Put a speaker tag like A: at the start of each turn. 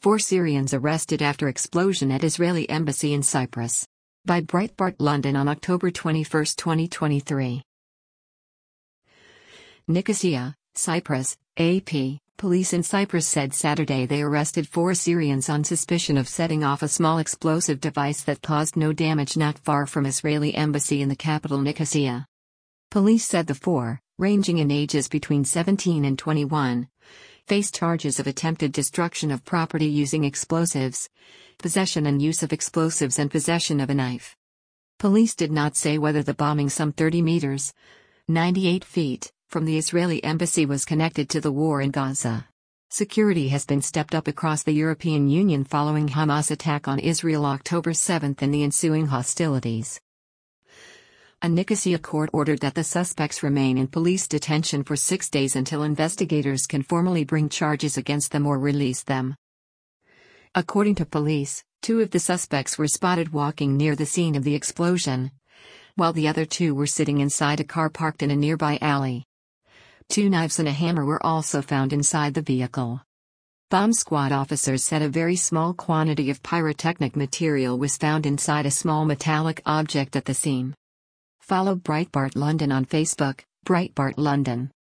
A: 4 Syrians arrested after explosion at Israeli embassy in Cyprus. By Breitbart London on October 21, 2023. Nicosia, Cyprus, AP. Police in Cyprus said Saturday they arrested 4 Syrians on suspicion of setting off a small explosive device that caused no damage not far from Israeli embassy in the capital Nicosia. Police said the 4, ranging in ages between 17 and 21, faced charges of attempted destruction of property using explosives, possession and use of explosives and possession of a knife. Police did not say whether the bombing some 30 meters, 98 feet, from the Israeli embassy was connected to the war in Gaza. Security has been stepped up across the European Union following Hamas' attack on Israel October 7 and the ensuing hostilities. A Nicosia court ordered that the suspects remain in police detention for 6 days until investigators can formally bring charges against them or release them. According to police, 2 of the suspects were spotted walking near the scene of the explosion, while the other 2 were sitting inside a car parked in a nearby alley. 2 knives and a hammer were also found inside the vehicle. Bomb squad officers said a very small quantity of pyrotechnic material was found inside a small metallic object at the scene. Follow Breitbart London on Facebook, Breitbart London.